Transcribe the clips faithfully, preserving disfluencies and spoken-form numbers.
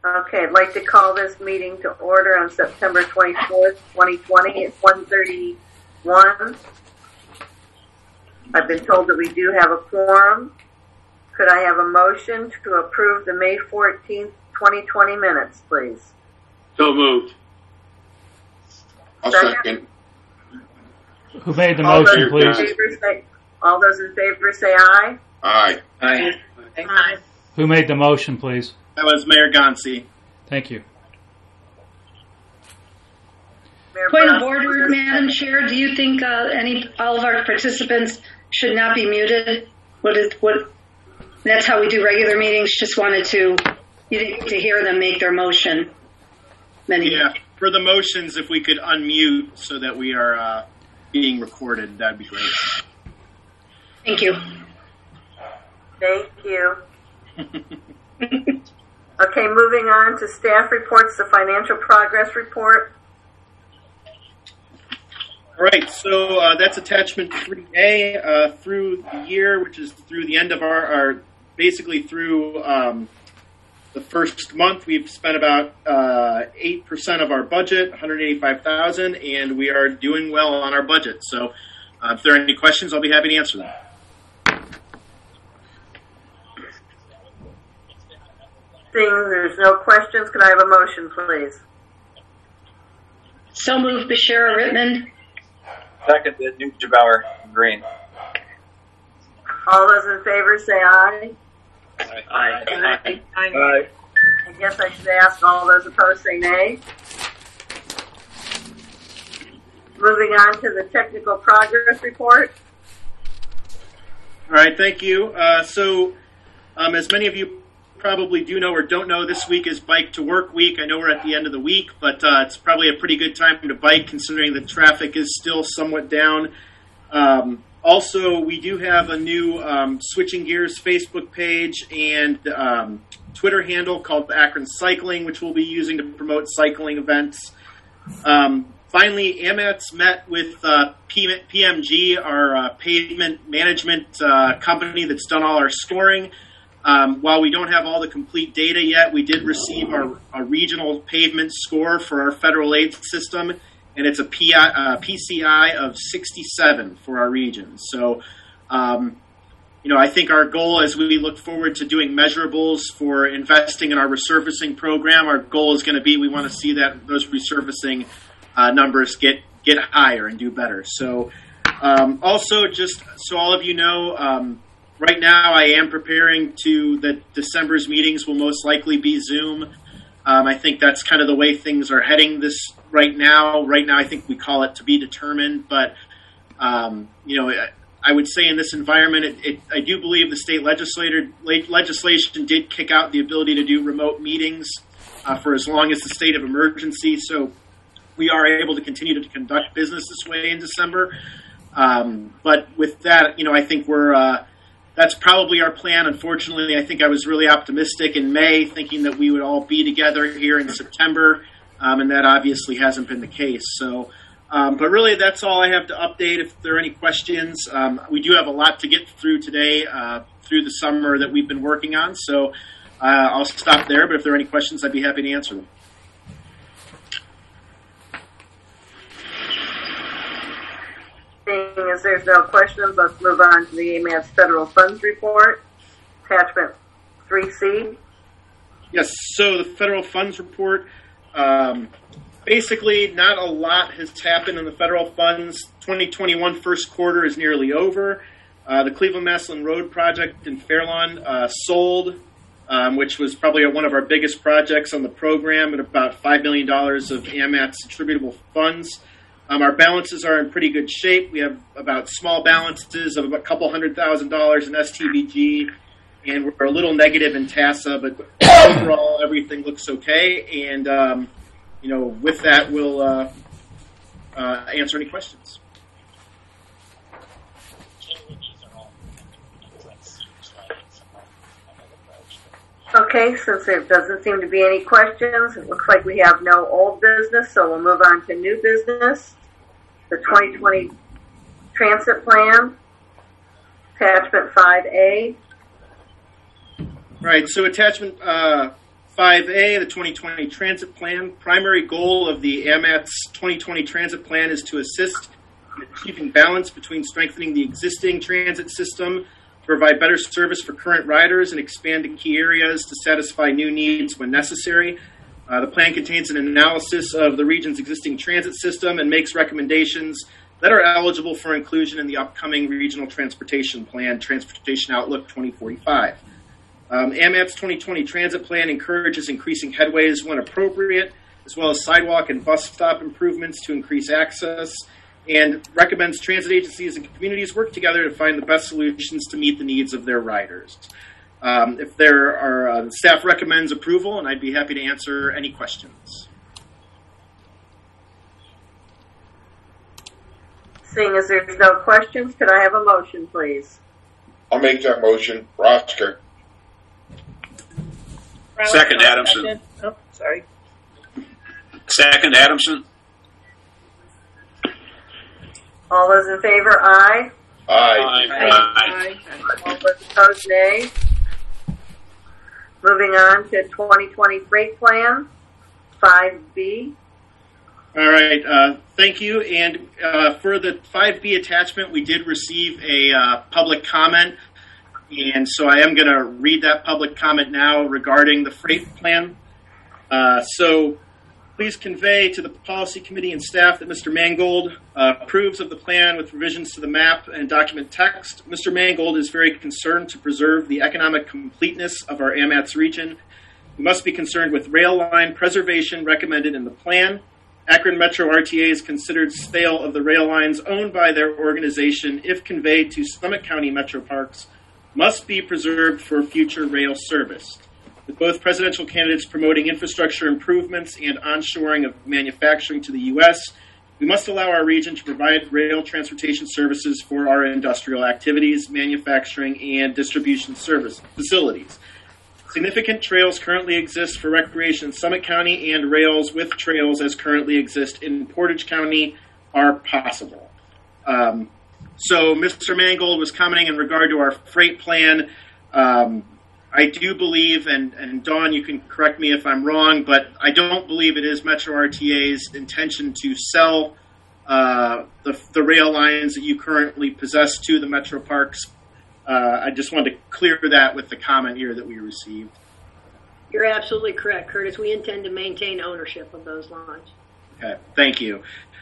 Okay, I'd like to call this meeting to order on September twenty-fourth, twenty twenty at one thirty-one. I've been told that we do have a quorum. Could I have a motion to approve the May fourteenth, twenty twenty minutes, please? So moved. I'll second. Who made the All motion, those please? in favor say, all those in favor say aye. Aye. Aye. Aye. Who made the motion, please? That was Mayor Gonsi. Thank you. Mayor Point of Brown. order, Madam Chair. Do you think uh, any all of our participants should not be muted? What is what? That's how we do regular meetings. Just wanted to you didn't- to hear them make their motion. Many. Yeah, for the motions, if we could unmute so that we are uh, being recorded, that'd be great. Thank you. Thank you. Okay, moving on to staff reports, the financial progress report. All right, so uh, that's attachment three A uh, through the year, which is through the end of our, our basically through um, the first month. We've spent about uh, eight percent of our budget, one hundred eighty-five thousand dollars, and we are doing well on our budget. So uh, if there are any questions, I'll be happy to answer them. Seeing there's no questions, can I have a motion, please? So moved, Bashara Rittman. Seconded, Neugebauer Green. All those in favor say aye. Aye. Aye. Aye. I guess I should ask all those opposed say nay. Moving on to the technical progress report. All right, thank you. Uh, so um, as many of you probably do know or don't know, this week is Bike to Work Week. I know we're at the end of the week, but uh, it's probably a pretty good time to bike considering the traffic is still somewhat down. Um, also, we do have a new um, Switching Gears Facebook page and um, Twitter handle called Akron Cycling, which we'll be using to promote cycling events. Um, finally, AMATS met with uh, P M G, our uh, pavement management uh, company that's done all our scoring. Um, while we don't have all the complete data yet, we did receive our, our regional pavement score for our federal aid system, and it's a P I, uh, P C I of sixty-seven for our region. So, um, you know, I think our goal as we look forward to doing measurables for investing in our resurfacing program, our goal is going to be we want to see that those resurfacing uh, numbers get get higher and do better. So, um, also, just so all of you know, um, right now, I am preparing to that December's meetings will most likely be Zoom. Um, I think that's kind of the way things are heading this right now. Right now, I think we call it to be determined. But, um, you know, I would say in this environment, it, it, I do believe the state legislator legislation did kick out the ability to do remote meetings uh, for as long as the state of emergency. So we are able to continue to conduct business this way in December. Um, but with that, you know, I think we're uh, that's probably our plan. Unfortunately, I think I was really optimistic in May, thinking that we would all be together here in September, um, and that obviously hasn't been the case. So, um, but really, that's all I have to update. If there are any questions, um, we do have a lot to get through today, uh, through the summer that we've been working on. So uh, I'll stop there, but if there are any questions, I'd be happy to answer them. Seeing as there's no questions, let's move on to the AMATS federal funds report, attachment three C. Yes, so the federal funds report, um, basically not a lot has happened in the federal funds. twenty twenty-one first quarter is nearly over. Uh, the Cleveland-Massillon Road project in Fairlawn uh, sold, um, which was probably one of our biggest projects on the program at about five million dollars of AMATS attributable funds. Um, our balances are in pretty good shape. We have about small balances of a couple hundred thousand dollars in S T B G, and we're a little negative in TASA, but overall everything looks okay. And, um, you know, with that, we'll uh, uh, answer any questions. Okay, since there doesn't seem to be any questions, it looks like we have no old business, so we'll move on to new business. The twenty twenty transit plan, attachment five A. Right, so attachment uh, five A, the twenty twenty Transit Plan. Primary goal of the AMAT's twenty twenty Transit Plan is to assist in achieving balance between strengthening the existing transit system to provide better service for current riders and expand to key areas to satisfy new needs when necessary. Uh, the plan contains an analysis of the region's existing transit system and makes recommendations that are eligible for inclusion in the upcoming Regional Transportation Plan, Transportation Outlook twenty forty-five. Um, AMAT's twenty twenty Transit Plan encourages increasing headways when appropriate, as well as sidewalk and bus stop improvements to increase access, and recommends transit agencies and communities work together to find the best solutions to meet the needs of their riders. Um, if there are, uh, staff recommends approval, and I'd be happy to answer any questions. Seeing as there's no questions, could I have a motion, please? I'll make that motion. Rosker. Second, Adamson. Second. Oh, sorry. Second, Adamson. All those in favor, aye. Aye. Aye. All those opposed, nay. Moving on to twenty twenty Freight Plan, five B. All right, uh, thank you. And uh, for the five B attachment, we did receive a uh, public comment. And so I am going to read that public comment now regarding the freight plan. Uh, so please convey to the policy committee and staff that Mister Mangold uh, approves of the plan with revisions to the map and document text. Mister Mangold is very concerned to preserve the economic completeness of our AMATS region. We must be concerned with rail line preservation recommended in the plan. Akron Metro R T A has considered sale of the rail lines owned by their organization, if conveyed to Summit County Metro Parks, must be preserved for future rail service. With both presidential candidates promoting infrastructure improvements and onshoring of manufacturing to the U S, we must allow our region to provide rail transportation services for our industrial activities, manufacturing, and distribution service facilities. Significant trails currently exist for recreation in Summit County, and rails with trails as currently exist in Portage County are possible. Um, So Mister Mangold was commenting in regard to our freight plan. Um, I do believe, and, and Dawn, you can correct me if I'm wrong, but I don't believe it is Metro R T A's intention to sell uh, the, the rail lines that you currently possess to the Metro Parks. Uh, I just wanted to clear that with the comment here that we received. You're absolutely correct, Curtis. We intend to maintain ownership of those lines. Okay, thank you.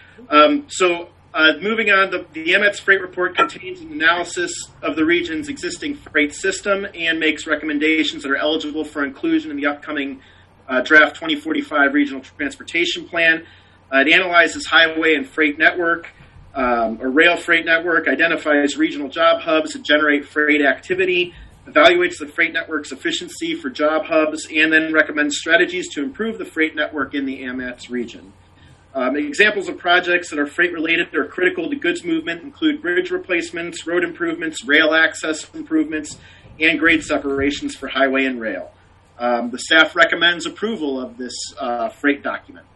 Um, so Uh, moving on, the, the AMATS Freight Report contains an analysis of the region's existing freight system and makes recommendations that are eligible for inclusion in the upcoming uh, draft twenty forty-five Regional Transportation Plan. Uh, it analyzes highway and freight network, um, or rail freight network, identifies regional job hubs that generate freight activity, evaluates the freight network's efficiency for job hubs, and then recommends strategies to improve the freight network in the AMATS region. Um, examples of projects that are freight-related or critical to goods movement include bridge replacements, road improvements, rail access improvements, and grade separations for highway and rail. Um, the staff recommends approval of this uh, freight document.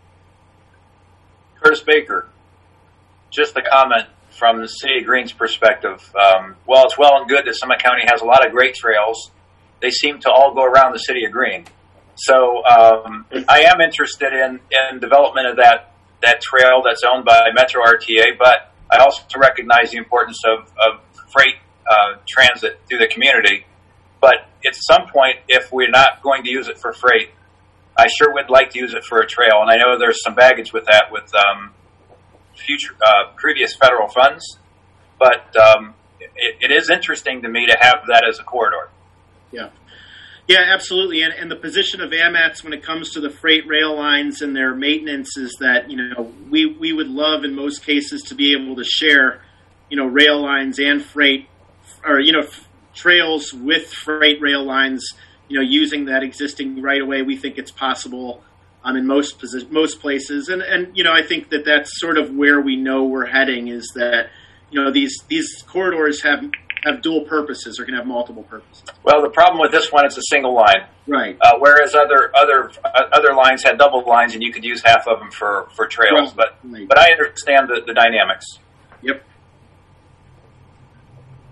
Curtis Baker, just a comment from the City of Green's perspective. Um, while it's well and good that Summit County has a lot of great trails, they seem to all go around the City of Green. So um, I am interested in, in development of that, that trail that's owned by Metro R T A, but I also recognize the importance of, of freight uh, transit through the community. But at some point, if we're not going to use it for freight, I sure would like to use it for a trail. And I know there's some baggage with that with um, future uh, previous federal funds, but um, it, it is interesting to me to have that as a corridor. Yeah. Yeah, absolutely. And, and the position of AMATS when it comes to the freight rail lines and their maintenance is that, you know, we, we would love in most cases to be able to share, you know, rail lines and freight, or, you know, f- trails with freight rail lines, you know, using that existing right of way. We think it's possible um, in most posi- most places. And, and, you know, I think that that's sort of where we know we're heading, is that, you know, these, these corridors have have dual purposes, or can have multiple purposes. Well, the problem with this one, it's a single line. Right. Uh, whereas other other uh, other lines had double lines, and you could use half of them for, for trails. Right. But Right. but I understand the, the dynamics. Yep.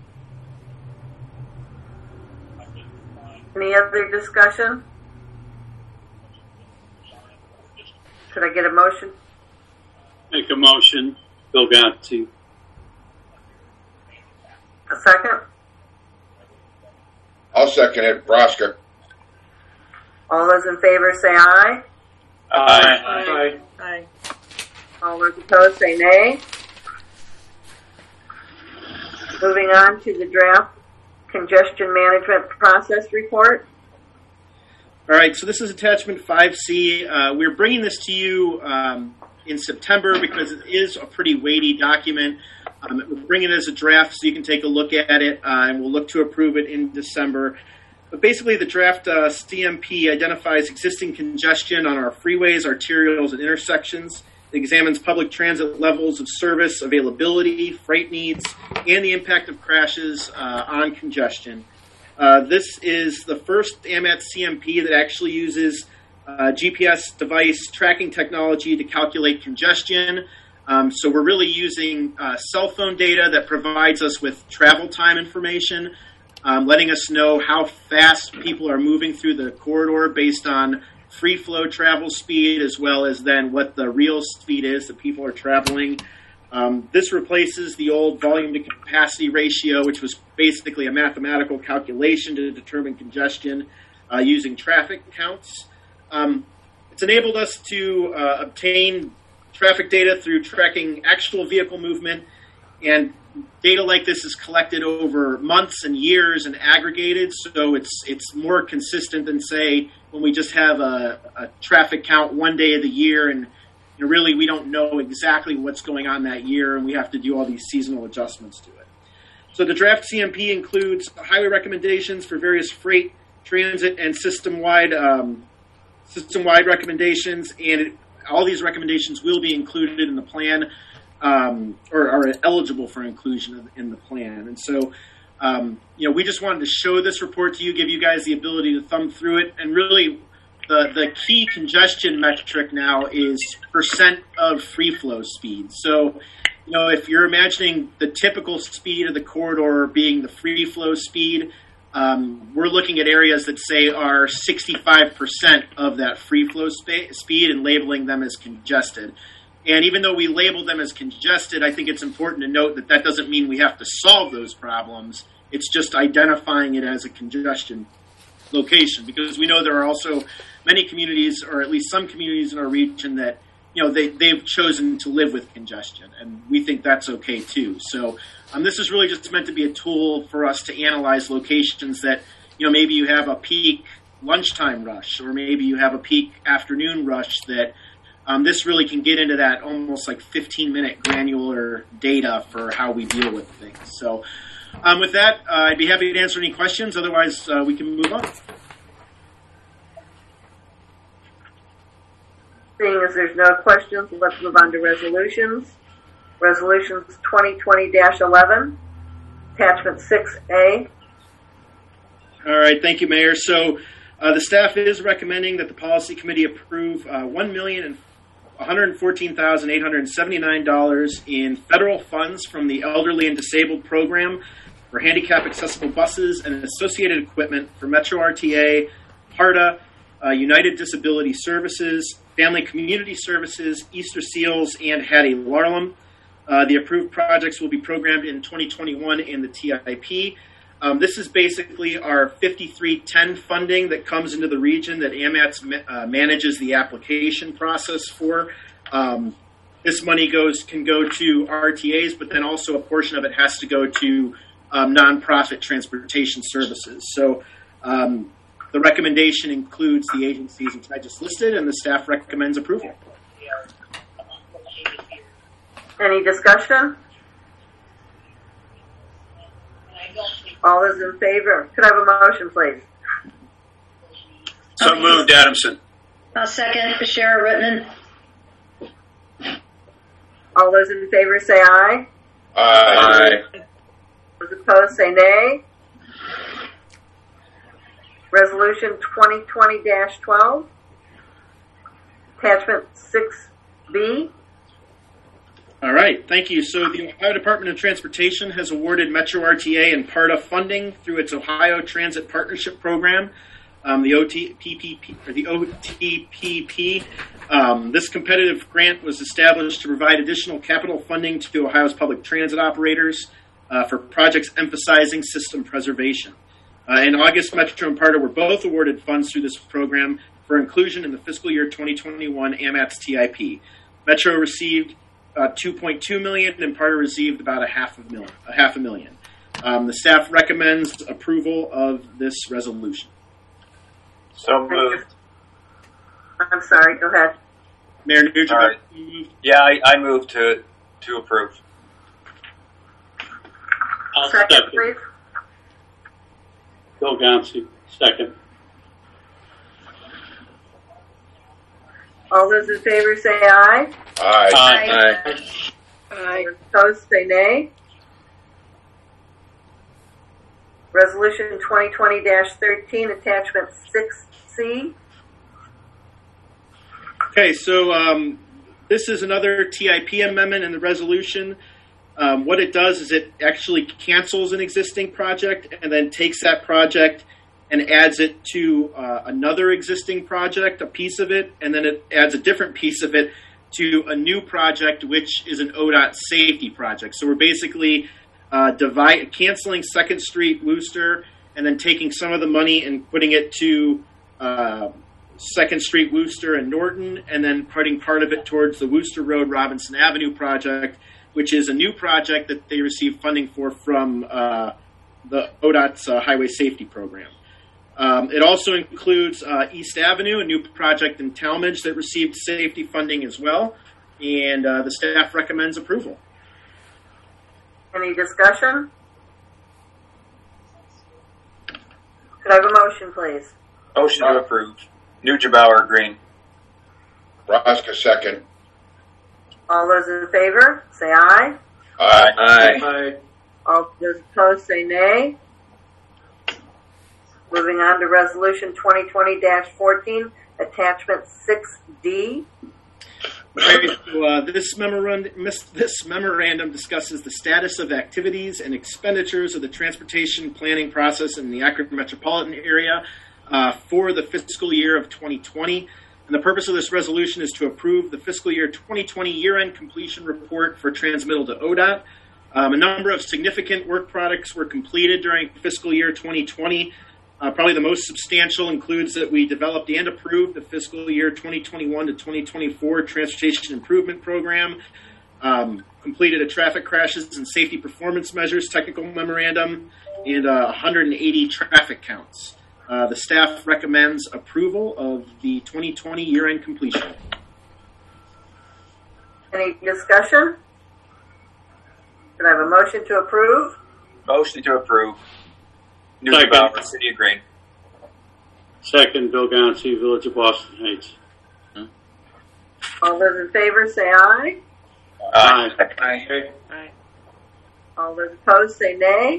Any other discussion? Could I get a motion? Make a motion. Bill Gonti. A second? I'll second it. Rosker. All those in favor say aye. Aye. Aye. Aye. All those opposed say nay. Moving on to the draft congestion management process report. All right, so this is attachment five C. Uh, we're bringing this to you um, in September because it is a pretty weighty document. Um, we're bringing it as a draft so you can take a look at it, uh, and we'll look to approve it in December. But basically, the draft uh, C M P identifies existing congestion on our freeways, arterials, and intersections. It examines public transit levels of service, availability, freight needs, and the impact of crashes uh, on congestion. Uh, this is the first AMAT C M P that actually uses uh, G P S device tracking technology to calculate congestion. Um, so we're really using uh, cell phone data that provides us with travel time information, um, letting us know how fast people are moving through the corridor based on free flow travel speed, as well as then what the real speed is that people are traveling. Um, this replaces the old volume to capacity ratio, which was basically a mathematical calculation to determine congestion uh, using traffic counts. Um, it's enabled us to uh, obtain traffic data through tracking actual vehicle movement, and data like this is collected over months and years and aggregated, so it's it's more consistent than, say, when we just have a, a traffic count one day of the year and you know, really we don't know exactly what's going on that year and we have to do all these seasonal adjustments to it. So the draft C M P includes highway recommendations for various freight, transit, and system-wide um, system-wide recommendations, and it, all these recommendations will be included in the plan, um, or are eligible for inclusion in the plan. And so, um, you know, we just wanted to show this report to you, give you guys the ability to thumb through it, and really the, the key congestion metric now is percent of free flow speed. So, you know, if you're imagining the typical speed of the corridor being the free flow speed, Um, we're looking at areas that, say, are sixty-five percent of that free flow spa- speed and labeling them as congested. And even though we label them as congested, I think it's important to note that that doesn't mean we have to solve those problems. It's just identifying it as a congestion location, because we know there are also many communities, or at least some communities in our region, that you know they, they've chosen to live with congestion, and we think that's okay too. So um, this is really just meant to be a tool for us to analyze locations that, you know, maybe you have a peak lunchtime rush, or maybe you have a peak afternoon rush, that um, this really can get into that almost like fifteen minute granular data for how we deal with things. So um, with that, uh, I'd be happy to answer any questions. Otherwise, uh, we can move on. Seeing as there's no questions, let's move on to resolutions. Resolutions twenty twenty dash eleven, attachment six A. All right, thank you, Mayor. So uh, the staff is recommending that the policy committee approve uh, one million one hundred fourteen thousand eight hundred seventy-nine dollars in federal funds from the Elderly and Disabled Program for handicap accessible buses and associated equipment for Metro R T A, HARDA, uh, United Disability Services, Family Community Services, Easter Seals, and Hattie Larlam. Uh, the approved projects will be programmed in twenty twenty-one in the T I P. Um, this is basically our fifty-three ten funding that comes into the region that AMATS uh, manages the application process for. Um, this money goes can go to R T As, but then also a portion of it has to go to um, nonprofit transportation services. So um, the recommendation includes the agencies which I just listed, and the staff recommends approval. Any discussion? All those in favor? Could I have a motion, please? So moved, Adamson. I'll second. Bashara Rittman. All those in favor say aye. Aye. Those opposed say nay. Resolution twenty twenty dash twelve, attachment six B. All right, thank you. So the Ohio Department of Transportation has awarded Metro R T A and PARTA funding through its Ohio Transit Partnership Program. um, the O T P P P, or the O T P P. Um, this competitive grant was established to provide additional capital funding to Ohio's public transit operators uh, for projects emphasizing system preservation. Uh, in August, Metro and PARTA were both awarded funds through this program for inclusion in the fiscal year twenty twenty-one A M A T S T I P. Metro received uh, two point two million dollars and PARTA received about a half a million. A half a million. Um, the staff recommends approval of this resolution. So moved. I'm sorry, go ahead. Mayor Nugent. All right. Yeah, I, I move to to approve. I'll Second, second. please. Bill Gonski, second. All those in favor say aye. Aye. Aye. Aye. Opposed say nay. Resolution twenty twenty dash thirteen, attachment six C. Okay, so um, this is another T I P amendment in the resolution. Um, what it does is it actually cancels an existing project and then takes that project and adds it to uh, another existing project, a piece of it, and then it adds a different piece of it to a new project, which is an O D O T safety project. So we're basically uh, divide, canceling Second Street, Worcester, and then taking some of the money and putting it to uh, Second Street, Worcester, and Norton, and then putting part of it towards the Worcester Road, Robinson Avenue project, which is a new project that they received funding for from uh, the O D O T's uh, Highway Safety Program. Um, it also includes uh, East Avenue, a new project in Talmadge that received safety funding as well, and uh, the staff recommends approval. Any discussion? Could I have a motion, please? Motion to approve. Nugent-Bauer, Green. Broska, second. All those in favor say aye. Aye. Aye. All those opposed say nay. Moving on to resolution twenty twenty dash fourteen, attachment six D. Okay, so, uh, this memorandum, this memorandum discusses the status of activities and expenditures of the transportation planning process in the Akron metropolitan area uh, for the fiscal year of twenty twenty. And the purpose of this resolution is to approve the fiscal year twenty twenty year-end completion report for transmittal to O D O T. Um, a number of significant work products were completed during fiscal year twenty twenty. Uh, probably the most substantial includes that we developed and approved the fiscal year twenty twenty-one to twenty twenty-four Transportation Improvement Program, um, completed a traffic crashes and safety performance measures technical memorandum, and uh, one hundred eighty traffic counts. Uh, the staff recommends approval of the twenty twenty year-end completion. Any discussion? Could I have a motion to approve? Motion to approve. Nugent-Bauer, City of Green. Second, Bill Gonski, Village of Boston Heights. All those in favor say aye. Aye. Aye. All those opposed say nay.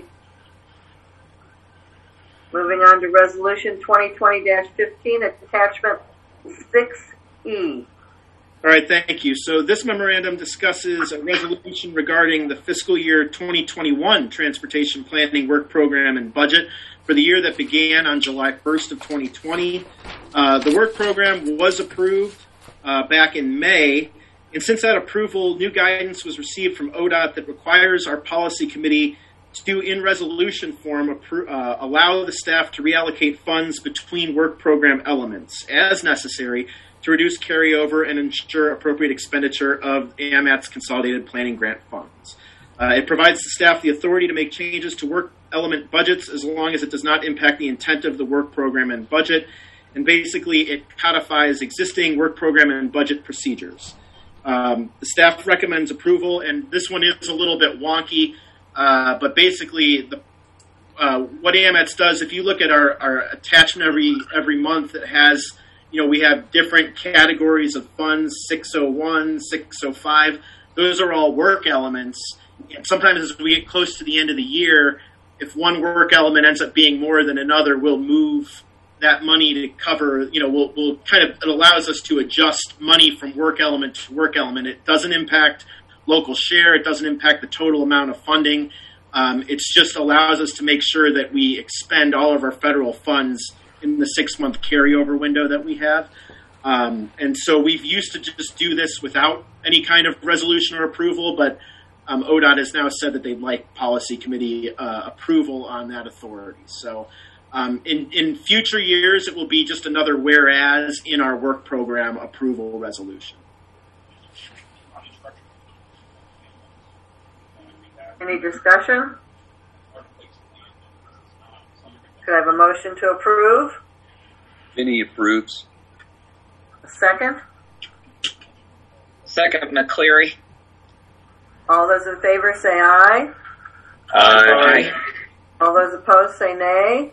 Moving on to resolution twenty twenty dash fifteen, attachment six E. All right, thank you. So this memorandum discusses a resolution regarding the fiscal year twenty twenty-one Transportation Planning Work Program and Budget for the year that began on July first of twenty twenty. Uh, the work program was approved uh, back in May, and since that approval, new guidance was received from O D O T that requires our policy committee to, in resolution form, appro- uh, allow the staff to reallocate funds between work program elements as necessary to reduce carryover and ensure appropriate expenditure of A M A T's Consolidated Planning Grant funds. Uh, it provides the staff the authority to make changes to work element budgets as long as it does not impact the intent of the work program and budget. And basically, it codifies existing work program and budget procedures. Um, the staff recommends approval, and this one is a little bit wonky, uh, but basically, the uh, what A M A T S does, if you look at our, our attachment every every month, it has, you know, we have different categories of funds, six oh one, six oh five. Those are all work elements. And sometimes as we get close to the end of the year, if one work element ends up being more than another, we'll move that money to cover, you know, we'll, we'll kind of, it allows us to adjust money from work element to work element. It doesn't impact local share. It doesn't impact the total amount of funding. Um, it just allows us to make sure that we expend all of our federal funds in in the six-month carryover window that we have. Um, and so we've used to just do this without any kind of resolution or approval, but um, O D O T has now said that they'd like policy committee uh, approval on that authority. So um, in, in future years, it will be just another whereas in our work program approval resolution. Any discussion? Could I have a motion to approve? Vinnie approves. A second? Second, McCleary. All those in favor say aye. Aye. All those opposed say nay.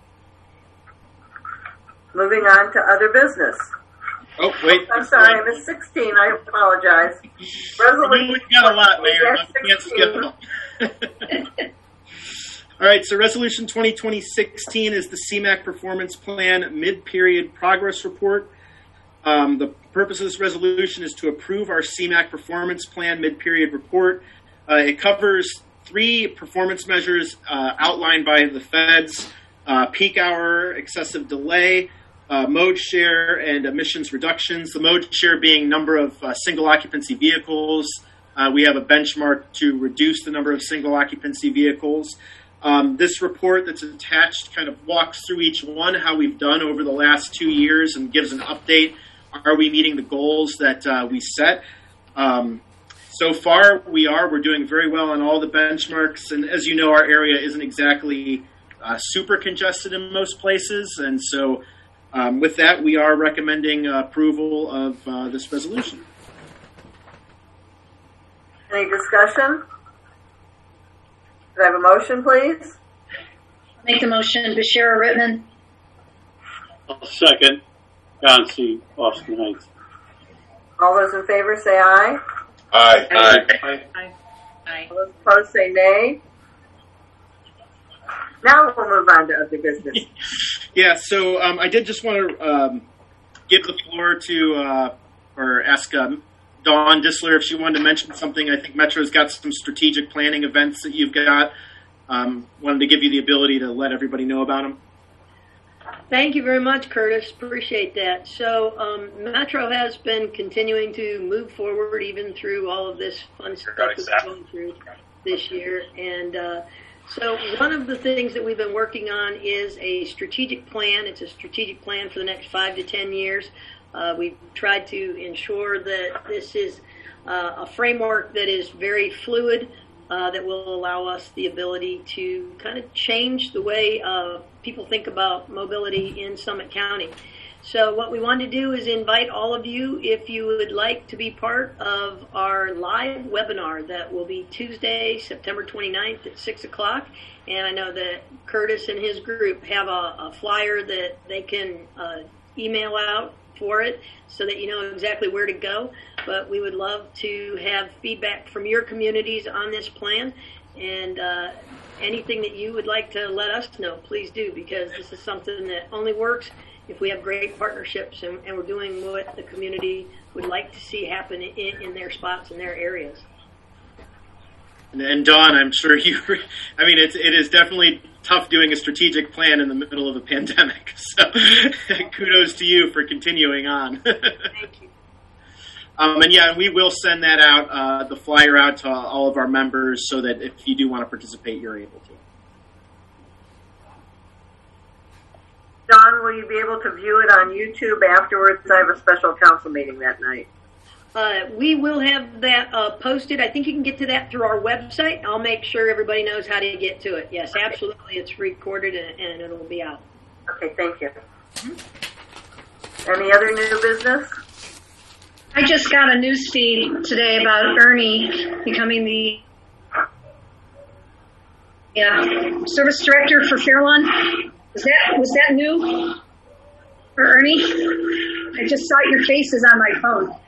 Moving on to other business. Oh, wait. I'm sorry, I missed sixteen. I apologize. Resolution. We've got a lot, Mayor. but We can't skip them. All right, so Resolution twenty twenty sixteen is the C MAC Performance Plan Mid-Period Progress Report. Um, the purpose of this resolution is to approve our C MAC Performance Plan Mid-Period Report. Uh, it covers three performance measures uh, outlined by the feds, uh, peak hour, excessive delay, uh, mode share, and emissions reductions. The mode share being number of uh, single occupancy vehicles. Uh, we have a benchmark to reduce the number of single occupancy vehicles. Um, this report that's attached kind of walks through each one, how we've done over the last two years and gives an update. Are we meeting the goals that uh, we set? Um, so far, we are. We're doing very well on all the benchmarks. And as you know, our area isn't exactly uh, super congested in most places. And so um, with that, we are recommending uh, approval of uh, this resolution. Any discussion? Could I have a motion, please? Make the motion, Bashira Rittman. I'll second. Guanci, Austin Heights. All those in favor say aye. Aye. Aye. Aye. Aye. All those opposed say nay. Now we'll move on to other business. Yeah, so um, I did just want to um, give the floor to, uh, or ask um, Dawn Disler if she wanted to mention something. I think Metro's got some strategic planning events that you've got. Um, wanted to give you the ability to let everybody know about them. Thank you very much, Curtis. Appreciate that. So um, Metro has been continuing to move forward even through all of this fun stuff that we've gone through this year. And uh, so one of the things that we've been working on is a strategic plan. It's a strategic plan for the next five to ten years. Uh, we've tried to ensure that this is uh, a framework that is very fluid, uh, that will allow us the ability to kind of change the way uh, people think about mobility in Summit County. So what we want to do is invite all of you, if you would like to be part of our live webinar that will be Tuesday, September twenty-ninth at six o'clock. And I know that Curtis and his group have a, a flyer that they can uh, email out for it so that you know exactly where to go. But we would love to have feedback from your communities on this plan, and uh, anything that you would like to let us know, please do, because this is something that only works if we have great partnerships and, and we're doing what the community would like to see happen in, in their spots, in their areas. And, and Dawn, I'm sure you, I mean, it's, it is definitely tough doing a strategic plan in the middle of a pandemic. So kudos to you for continuing on. Thank you. Um, and yeah, we will send that out, uh, the flyer out to all of our members so that if you do want to participate, you're able to. Don, will you be able to view it on YouTube afterwards? I have a special council meeting that night. Uh, we will have that uh, posted. I think you can get to that through our website. I'll make sure everybody knows how to get to it. Yes, absolutely. It's recorded and, and it'll be out. Okay, thank you. Mm-hmm. Any other new business? I just got a news feed today about Ernie becoming the yeah, service director for Fairlawn. Was that was that new for Ernie? I just saw your faces on my phone.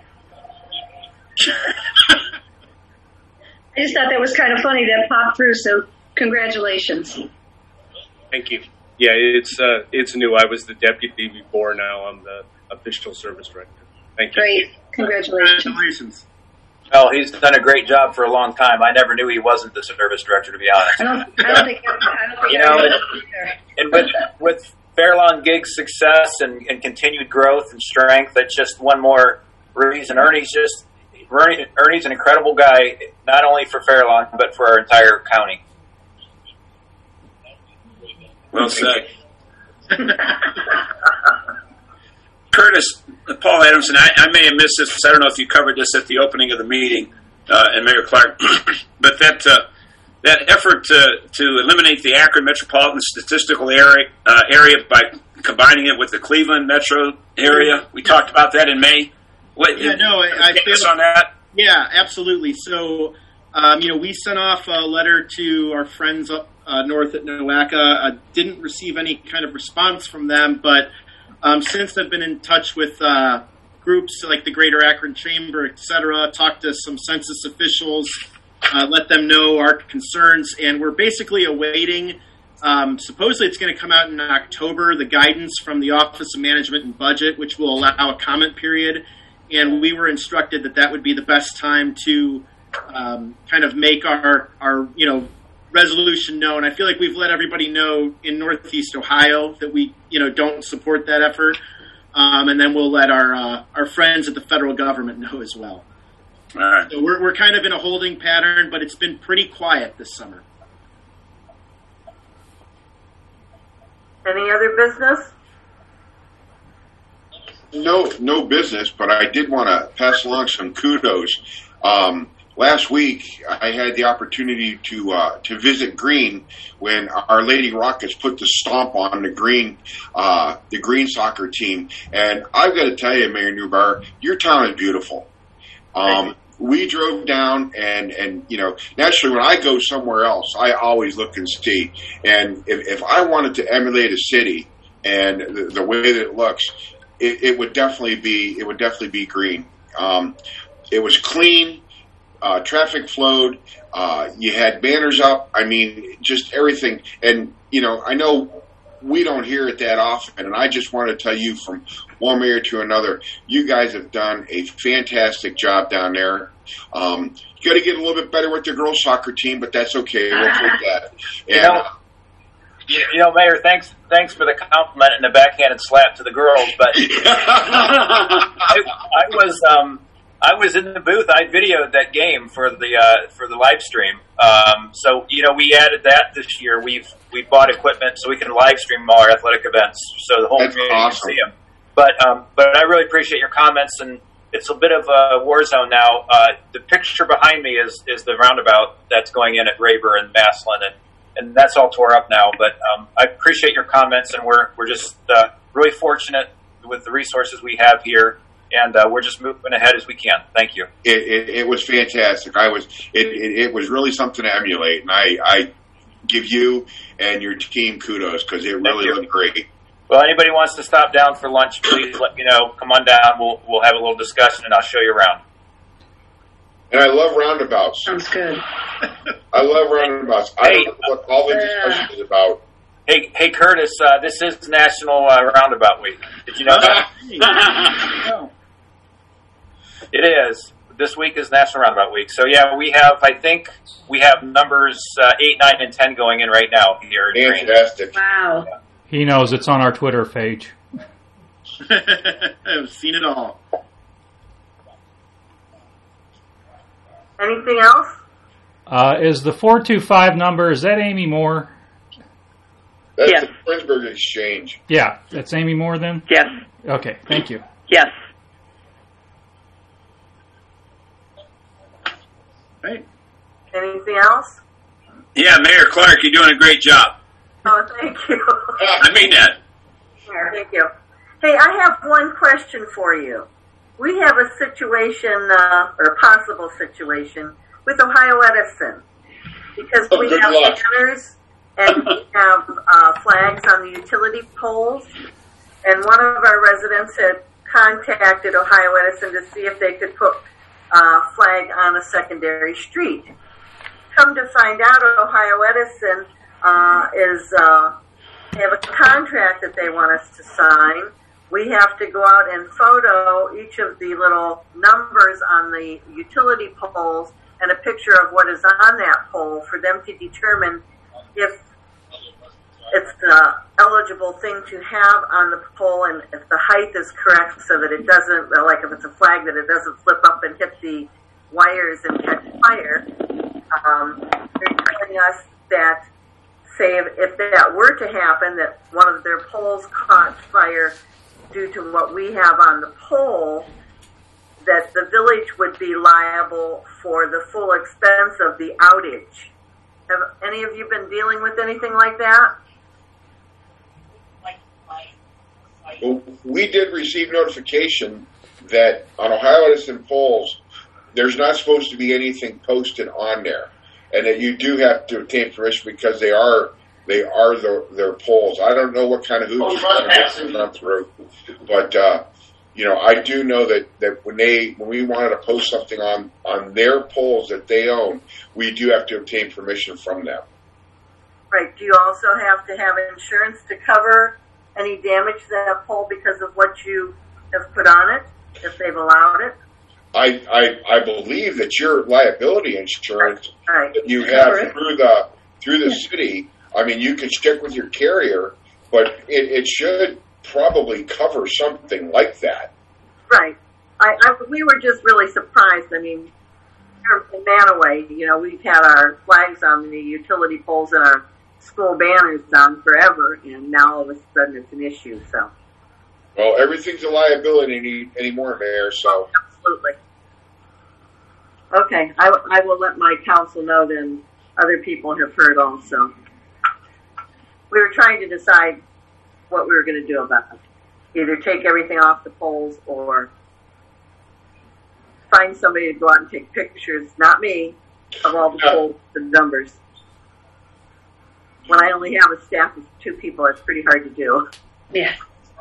I just thought that was kind of funny that popped through. So congratulations. Thank you. Yeah, it's uh, it's new. I was the deputy before. Now I'm the official service director. Thank you. Great. Congratulations. Congratulations. Well, he's done a great job for a long time. I never knew he wasn't the service director, to be honest. I don't, I don't think, I don't think You know, I and with, with Fairlawn Gig's success and, and continued growth and strength. That's just one more reason. Ernie's just Ernie, Ernie's an incredible guy, not only for Fairlawn but for our entire county. Well said. Curtis, Paul Adamson, I, I may have missed this because I don't know if you covered this at the opening of the meeting, uh, and Mayor Clark, but that uh, that effort to to eliminate the Akron metropolitan statistical area uh, area by combining it with the Cleveland metro area, we talked about that in May. What, yeah, no, I, I feel on that. Yeah, absolutely. So, um, you know, we sent off a letter to our friends up uh, north at Nowaka. Uh, didn't receive any kind of response from them, but um, since I've been in touch with uh, groups like the Greater Akron Chamber, et cetera, talked to some census officials, uh, let them know our concerns, and we're basically awaiting. Um, supposedly, it's going to come out in October. The guidance from the Office of Management and Budget, which will allow a comment period. And we were instructed that that would be the best time to um, kind of make our, our, you know, resolution known. I feel like we've let everybody know in Northeast Ohio that we, you know, don't support that effort. Um, and then we'll let our uh, our friends at the federal government know as well. All right. So we're, we're kind of in a holding pattern, but it's been pretty quiet this summer. Any other business? No, no business, but I did want to pass along some kudos. Um, last week, I had the opportunity to uh, to visit Green when Our Lady Rockets put the stomp on the Green uh, the Green soccer team, and I've got to tell you, Mayor Newbar, your town is beautiful. Um, we drove down, and and you know, naturally, when I go somewhere else, I always look and see. And if, if I wanted to emulate a city and the, the way that it looks. It, it would definitely be. It would definitely be Green. Um, it was clean. Uh, traffic flowed. Uh, you had banners up. I mean, just everything. And you know, I know we don't hear it that often. And I just want to tell you, from one mayor to another, you guys have done a fantastic job down there. Um, you got to get a little bit better with the girls' soccer team, but that's okay. We'll take that. And, you know, you, you know, Mayor, thanks. Thanks for the compliment and the backhanded slap to the girls, but I, I was um, I was in the booth. I videoed that game for the uh, for the live stream. Um, so you know, we added that this year. We've we bought equipment so we can live stream all our athletic events, so the whole That's community awesome. can see them. But um, but I really appreciate your comments, and it's a bit of a war zone now. Uh, the picture behind me is is the roundabout that's going in at Rayburn and Maslin, and. And that's all tore up now, but um, I appreciate your comments, and we're we're just uh, really fortunate with the resources we have here, and uh, we're just moving ahead as we can. Thank you. It, it, it was fantastic. I was it, it, it was really something to emulate, and I, I give you and your team kudos because it really looked great. Well, anybody wants to stop down for lunch, please let me know. Come on down. We'll we'll have a little discussion, and I'll show you around. And I love roundabouts. Sounds good. I love roundabouts. I Hey. don't know what all the discussion is about. Hey, hey, Curtis, uh, this is National uh, Roundabout Week. Did you know that? It is. This week is National Roundabout Week. So, yeah, we have, I think, we have numbers uh, eight, nine, and ten going in right now here in Green. Fantastic. Wow. He knows it's on our Twitter page. I've seen it all. Anything else? Uh, is the four two five number, is that Amy Moore? That's Yeah. the Fredericksburg Exchange. Yeah, that's Amy Moore then? Yes. Okay, thank you. Yes. Right. Anything else? Yeah, Mayor Clark, you're doing a great job. Oh, thank you. I mean that. Thank you. Hey, I have one question for you. We have a situation, uh, or a possible situation, with Ohio Edison. Because Oh, we good have luck. banners and we have uh, flags on the utility poles. And one of our residents had contacted Ohio Edison to see if they could put a uh, flag on a secondary street. Come to find out, Ohio Edison uh, is uh, they have a contract that they want us to sign. We have to go out and photo each of the little numbers on the utility poles and a picture of what is on that pole for them to determine if it's the eligible thing to have on the pole, and if the height is correct so that it doesn't, like if it's a flag, that it doesn't flip up and hit the wires and catch fire. Um, they're telling us that, say, if, if that were to happen, that one of their poles caught fire due to what we have on the pole, that the village would be liable for the full expense of the outage. Have any of you been dealing with anything like that? Well, we did receive notification that on Ohio Edison poles, there's not supposed to be anything posted on there, and that you do have to obtain permission because they are they are the, their poles. I don't know what kind of hoops you've gone through, but uh, you know, I do know that, that when they when we wanted to post something on on their poles that they own, we do have to obtain permission from them. Right. Do you also have to have insurance to cover any damage to that pole because of what you have put on it, if they've allowed it? I, I, I believe that your liability insurance right. that you have through the through the city, I mean, you can check with your carrier, but it, it should probably cover something like that. Right. I, I we were just really surprised. I mean, here in Manaway, you know, we've had our flags on the utility poles and our school banners down forever, and now all of a sudden it's an issue. So. Well, everything's a liability any, anymore, Mayor, so. Absolutely. Okay, I, I will let my council know then other people have heard also. We were trying to decide what we were going to do about it. Either take everything off the poles or find somebody to go out and take pictures, not me, of all the poles and numbers. When I only have a staff of two people, it's pretty hard to do. Yeah.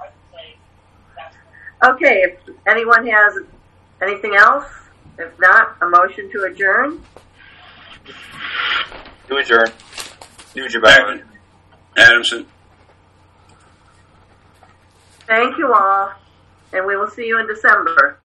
Okay, if anyone has anything else, if not, a motion to adjourn. To adjourn. Nugent. Adamson. Thank you all, and we will see you in December.